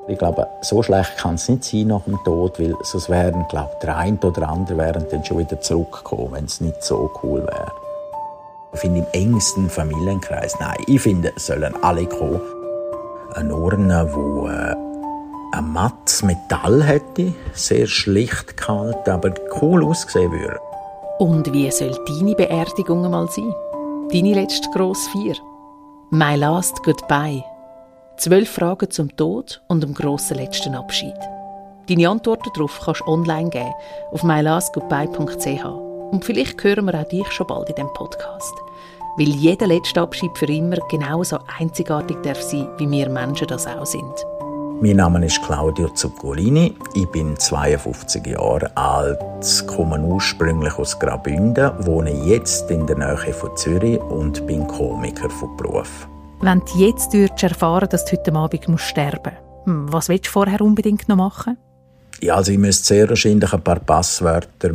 Ich glaube, so schlecht kann es nicht sein nach dem Tod, weil sonst wären, glaube ich, der eine oder andere wären dann schon wieder zurückgekommen, wenn es nicht so cool wäre. Ich finde, im engsten Familienkreis, nein, ich finde, es sollen alle kommen. Eine Urne, wo ein mattes Metall hätte, sehr schlicht gehalten, aber cool ausgesehen würde. Und wie soll deine Beerdigung einmal sein? Deine letzte grosse Feier? My last goodbye. 12 Fragen zum Tod und dem grossen letzten Abschied. Deine Antworten darauf kannst du online geben auf mylastgoodbye.ch. Und vielleicht hören wir auch dich schon bald in diesem Podcast. Weil jeder letzte Abschied für immer genauso einzigartig darf sein, wie wir Menschen das auch sind. Mein Name ist Claudio Zuccolini. Ich bin 52 Jahre alt, komme ursprünglich aus Graubünden, wohne jetzt in der Nähe von Zürich und bin Komiker von Beruf. Wenn du jetzt erfahren dass du heute Abend sterben musst, was willst du vorher unbedingt noch machen? Ja, also ich müsste sehr wahrscheinlich ein paar Passwörter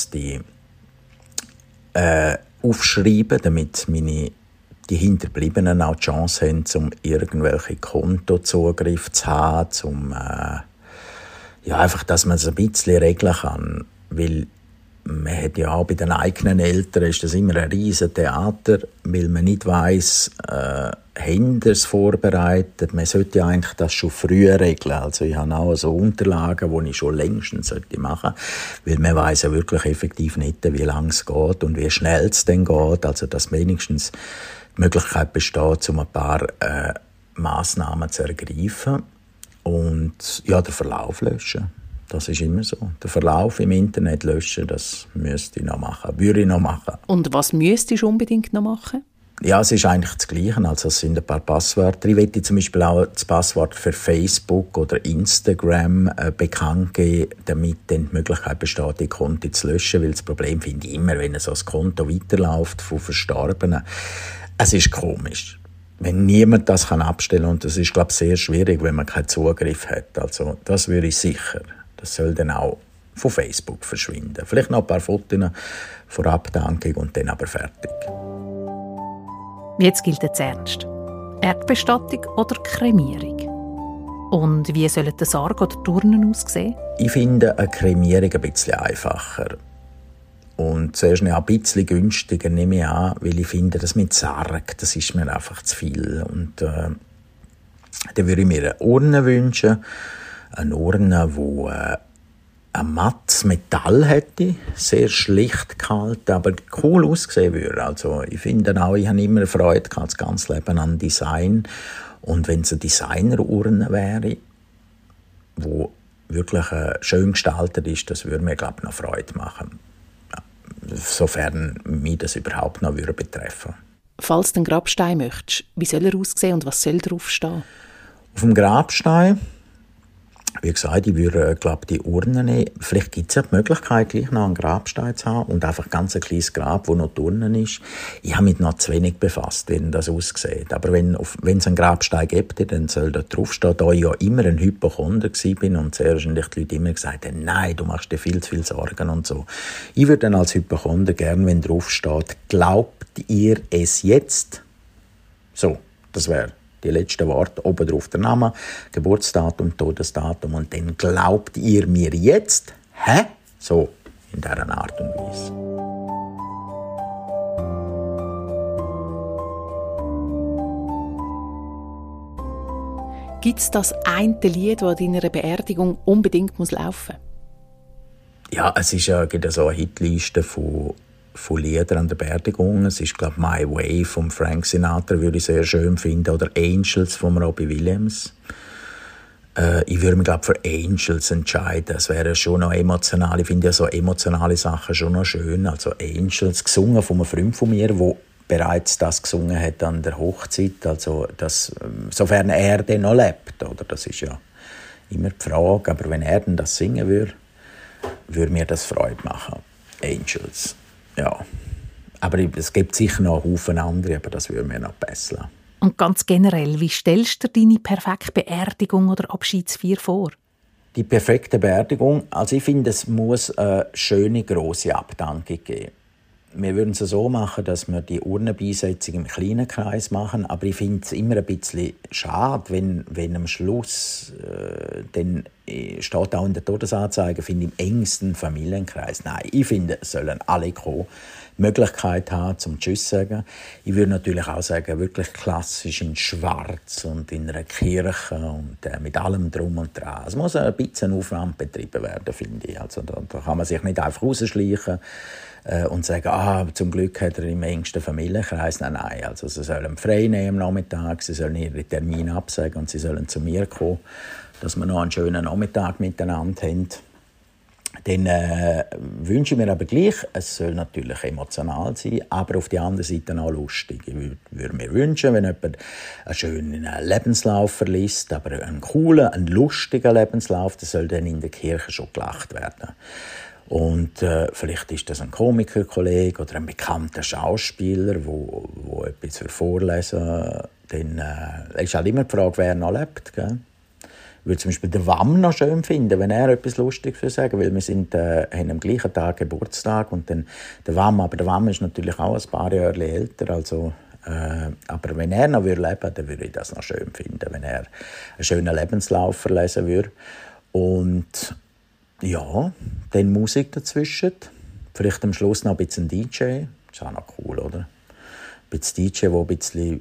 aufschreiben, damit die Hinterbliebenen auch die Chance haben, um irgendwelche Kontozugriff zu haben, einfach, dass man es ein bisschen regeln kann. Weil man hat ja auch bei den eigenen Eltern ist das immer ein riesen Theater, weil man nicht weiss, haben sie es vorbereitet. Man sollte ja eigentlich das schon früher regeln. Also ich habe auch so Unterlagen, die ich schon längstens machen sollte, weil man weiss ja wirklich effektiv nicht, wie lange es geht und wie schnell es dann geht. Also dass wenigstens die Möglichkeit besteht, um ein paar Massnahmen zu ergreifen und ja, den Verlauf löschen. Das ist immer so. Den Verlauf im Internet löschen, das müsste ich noch machen, würde ich noch machen. Und was müsstest du unbedingt noch machen? Ja, es ist eigentlich das Gleiche. Also es sind ein paar Passwörter. Ich möchte zum Beispiel auch das Passwort für Facebook oder Instagram bekannt geben, damit dann die Möglichkeit besteht, die Konten zu löschen. Weil das Problem finde ich immer, wenn so ein Konto weiterläuft von Verstorbenen. Es ist komisch, wenn niemand das abstellen kann. Und das ist, glaube ich, sehr schwierig, wenn man keinen Zugriff hat. Also das würde ich sicher. Das soll dann auch von Facebook verschwinden. Vielleicht noch ein paar Fotos vor Abdankung und dann aber fertig. Jetzt gilt es ernst. Erdbestattung oder Kremierung? Und wie sollen der Sarg oder die Urnen aussehen? Ich finde eine Kremierung ein bisschen einfacher. Und zuerst auch ein bisschen günstiger, nehme ich an, weil ich finde, das mit Sarg, das ist mir einfach zu viel. Und dann würde ich mir eine Urne wünschen. Eine Urne, die ein mattes Metall hätte, sehr schlicht gehalten, aber cool ausgesehen würde. Also ich finde auch, ich habe immer Freude gehabt, das ganze Leben an Design. Und wenn es eine Designerurne wäre, die wirklich schön gestaltet ist, das würde mir, glaube ich, noch Freude machen. Ja, sofern mich das überhaupt noch betreffen würde. Falls du einen Grabstein möchtest, wie soll er aussehen und was soll draufstehen? Auf dem Grabstein, wie gesagt, ich würde, glaube die Urne nehmen. Vielleicht gibt es ja die Möglichkeit, gleich noch einen Grabstein zu haben und einfach ganz ein kleines Grab, wo noch die Urne ist. Ich habe mich noch zu wenig befasst, wie das aussieht. Aber wenn es einen Grabstein gibt, dann soll da draufstehen, da ich ja immer ein Hypochonder war und sehr wahrscheinlich die Leute immer gesagt haben, nein, du machst dir viel zu viel Sorgen und so. Ich würde dann als Hypochonder gerne, wenn draufsteht, glaubt ihr es jetzt? So, das wäre die letzten Worte, oben drauf der Name, Geburtsdatum, Todesdatum und dann glaubt ihr mir jetzt? Hä? So, in dieser Art und Weise. Gibt es das eine Lied, das an deiner Beerdigung unbedingt laufen muss? Ja, es ist ja, gibt so eine Hitliste von Liedern an der Beerdigung. Es ist, glaube ich, «My Way» von Frank Sinatra, würde ich sehr schön finden. Oder «Angels» von Robbie Williams. Ich würde mich, glaube ich, für «Angels» entscheiden. Es wäre schon noch emotional. Ich finde ja so emotionale Sachen schon noch schön. Also «Angels», gesungen von einem Freund von mir, der bereits das gesungen hat an der Hochzeit. Also das, sofern er dann noch lebt. Oder? Das ist ja immer die Frage. Aber wenn er dann das singen würde, würde mir das Freude machen. «Angels». Ja, aber es gibt sicher noch einen Haufen andere, aber das würde mir noch besser. Und ganz generell, wie stellst du dir deine perfekte Beerdigung oder Abschiedsfeier vor? Die perfekte Beerdigung, also ich finde, es muss eine schöne, grosse Abdankung geben. wir würden es so machen, dass wir die Urnenbeisetzung im kleinen Kreis machen, aber ich finde es immer ein bisschen schade, wenn am Schluss dann steht auch in der Todesanzeige, finde ich, im engsten Familienkreis. Nein, ich finde, es sollen alle kommen, die Möglichkeit haben, zum Tschüss sagen. Ich würde natürlich auch sagen, wirklich klassisch in Schwarz und in einer Kirche und mit allem Drum und Dran. Es muss ein bisschen Aufwand betrieben werden, finde ich. Also da kann man sich nicht einfach rausschleichen und sagen, zum Glück hat er im engsten Familienkreis. Nein, also sie sollen frei nehmen am Nachmittag, sie sollen ihre Termine absagen und sie sollen zu mir kommen, dass wir noch einen schönen Nachmittag miteinander haben. Dann wünsche ich mir aber gleich, es soll natürlich emotional sein, aber auf der anderen Seite auch lustig. Ich würde mir wünschen, wenn jemand einen schönen Lebenslauf verliest, aber einen coolen, einen lustigen Lebenslauf, der soll dann in der Kirche schon gelacht werden. Und vielleicht ist das ein Komikerkollege oder ein bekannter Schauspieler, wo etwas vorlesen. Dann ist halt immer die Frage, wer noch lebt. Gell? Ich würde zum Beispiel den Wam noch schön finden, wenn er etwas Lustiges würde sagen, weil wir haben am gleichen Tag Geburtstag und dann der Wam ist natürlich auch ein paar Jahre älter, also aber wenn er noch leben würde, dann würde ich das noch schön finden, wenn er einen schönen Lebenslauf verlesen würde. Und ja, dann Musik dazwischen, vielleicht am Schluss noch ein bisschen DJ, das ist auch noch cool, oder? Ein bisschen DJ, der ein bisschen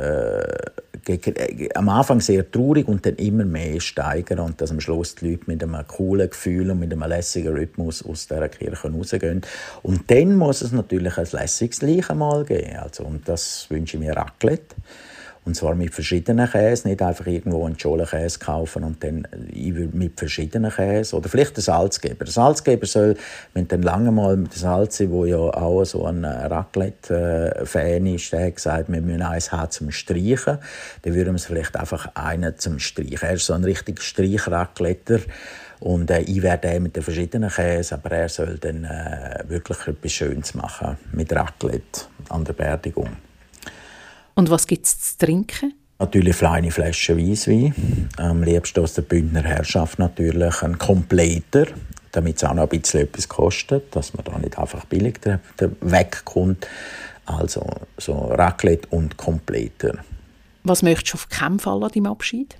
am Anfang sehr traurig und dann immer mehr steigern und dass am Schluss die Leute mit einem coolen Gefühl und mit einem lässigen Rhythmus aus dieser Kirche rausgehen. Und dann muss es natürlich ein lässiges Leichenmahl geben. Also, und das wünsche ich mir Raclette. Und zwar mit verschiedenen Käsen, nicht einfach irgendwo einen Scholenkäse kaufen und dann mit verschiedenen Käsen. Oder vielleicht den Salzgeber. Der Salzgeber soll, wenn dann lange mal mit dem Salzi, der ja auch so ein Raclette-Fan ist, der hat gesagt, wir müssen eins haben zum Streichen. Dann würden wir es vielleicht einfach einen zum Streichen. Er ist so ein richtig Streichracletter. Und ich werde mit den verschiedenen Käsen, aber er soll dann wirklich etwas Schönes machen mit Raclette an der Beerdigung. Und was gibt es zu trinken? Natürlich kleine Flaschen Weisswein. Am liebsten aus der Bündner Herrschaft natürlich. Ein Kompleter, damit es auch noch ein bisschen etwas kostet, dass man da nicht einfach billig wegkommt. Also so Raclette und Kompleter. Was möchtest du auf keinen Fall an deinem Abschied?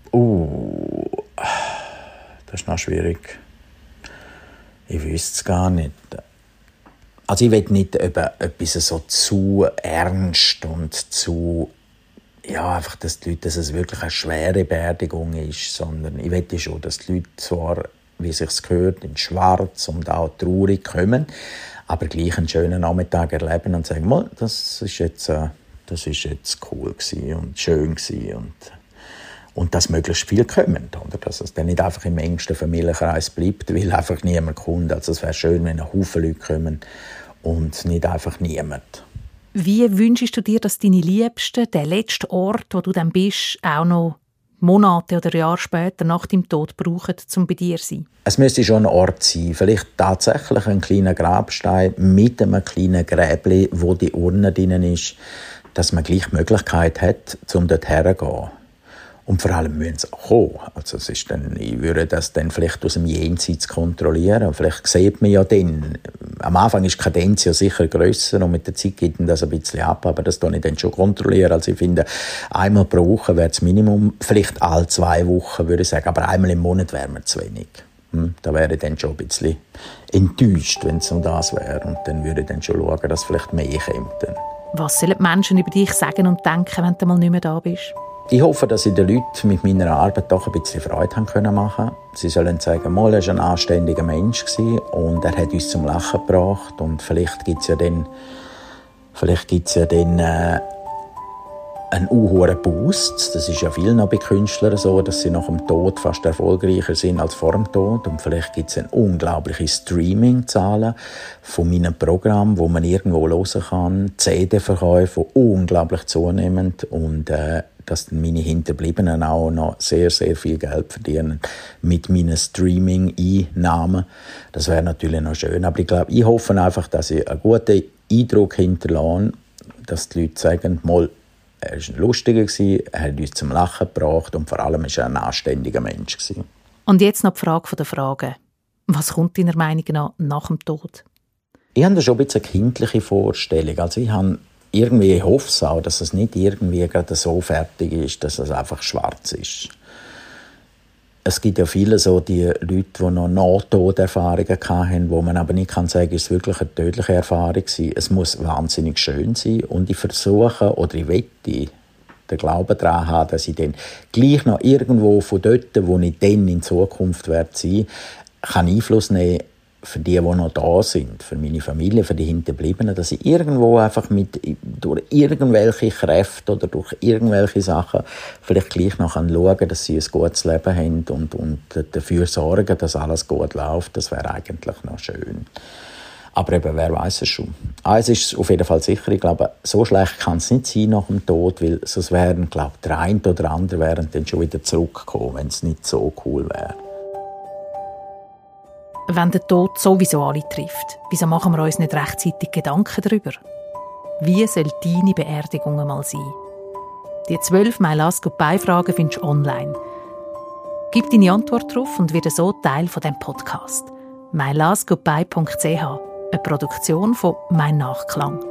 Das ist noch schwierig. Ich wüsste es gar nicht. Also ich will nicht etwas so zu ernst und zu, ja, einfach, dass es wirklich eine schwere Beerdigung ist, sondern ich will schon, dass die Leute zwar, wie es sich gehört, in Schwarz und auch traurig kommen, aber gleich einen schönen Nachmittag erleben und sagen, das ist jetzt cool gewesen und schön gewesen und dass möglichst viel kommen, oder? Dass es dann nicht einfach im engsten Familienkreis bleibt, weil einfach niemand kommt. Also es wäre schön, wenn ein Haufen Leute kommen und nicht einfach niemand. Wie wünschst du dir, dass deine Liebsten, der letzte Ort, wo du dann bist, auch noch Monate oder Jahre später nach deinem Tod brauchen, um bei dir zu sein? Es müsste schon ein Ort sein, vielleicht tatsächlich ein kleiner Grabstein mit einem kleinen Gräbli, wo die Urne drin ist, dass man gleich die Möglichkeit hat, um dort herzugehen. Und vor allem müssen sie auch kommen. Also ich würde das dann vielleicht aus dem Jenseits kontrollieren. Vielleicht sieht man ja dann, am Anfang ist die Kadenz ja sicher grösser und mit der Zeit geht das ein bisschen ab, aber das kann ich dann schon kontrollieren. Also ich finde, einmal pro Woche wäre das Minimum, vielleicht alle 2 Wochen würde ich sagen, aber einmal im Monat wäre mir zu wenig. Da wäre ich dann schon ein bisschen enttäuscht, wenn es um das wäre. Und dann würde ich dann schon schauen, dass vielleicht mehr kommt. Was sollen die Menschen über dich sagen und denken, wenn du mal nicht mehr da bist? Ich hoffe, dass ich den Leuten mit meiner Arbeit doch ein bisschen Freude machen können. Sie sollen sagen, er war ein anständiger Mensch und er hat uns zum Lachen gebracht. Und vielleicht gibt es ja dann einen hohen Boost. Das ist ja vielen noch bei Künstlern so, dass sie nach dem Tod fast erfolgreicher sind als vor dem Tod. Und vielleicht gibt es eine unglaubliche Streaming-Zahlen von meinem Programm, wo man irgendwo hören kann. CD-Verkäufe, die unglaublich zunehmen. Und dass meine Hinterbliebenen auch noch sehr, sehr viel Geld verdienen mit meinen Streaming-Einnahmen. Das wäre natürlich noch schön. Aber ich hoffe einfach, dass ich einen guten Eindruck hinterlasse, dass die Leute sagen, er war ein Lustiger, er hat uns zum Lachen gebracht und vor allem war er ein anständiger Mensch. Und jetzt noch die Frage der Fragen. Was kommt deiner Meinung nach dem Tod? Ich habe da schon ein bisschen eine kindliche Vorstellung. Also ich hoffe es auch, dass es nicht irgendwie gerade so fertig ist, dass es einfach schwarz ist. Es gibt ja viele so die Leute, die noch Nahtoderfahrungen hatten, wo man aber nicht sagen kann, ist es wirklich eine tödliche Erfahrung war. Es muss wahnsinnig schön sein und ich versuche oder ich wette, den Glauben daran haben, dass ich dann gleich noch irgendwo von dort, wo ich dann in Zukunft werde sein, kann Einfluss nehmen für die noch da sind, für meine Familie, für die Hinterbliebenen, dass ich irgendwo einfach durch irgendwelche Kräfte oder durch irgendwelche Sachen vielleicht gleich noch schauen kann, dass sie ein gutes Leben haben und dafür sorgen, dass alles gut läuft. Das wäre eigentlich noch schön. Aber eben, wer weiß es schon. Eins ist auf jeden Fall sicher, ich glaube, so schlecht kann es nicht sein nach dem Tod, weil sonst wären, glaube ich, der eine oder andere wären dann schon wieder zurückgekommen, wenn es nicht so cool wäre. Wenn der Tod sowieso alle trifft, wieso machen wir uns nicht rechtzeitig Gedanken darüber? Wie soll deine Beerdigung mal sein? Die 12 «My Last Goodbye»-Fragen findest du online. Gib deine Antwort darauf und werde so Teil von diesem Podcast. mylastgoodbye.ch, eine Produktion von «Mein Nachklang».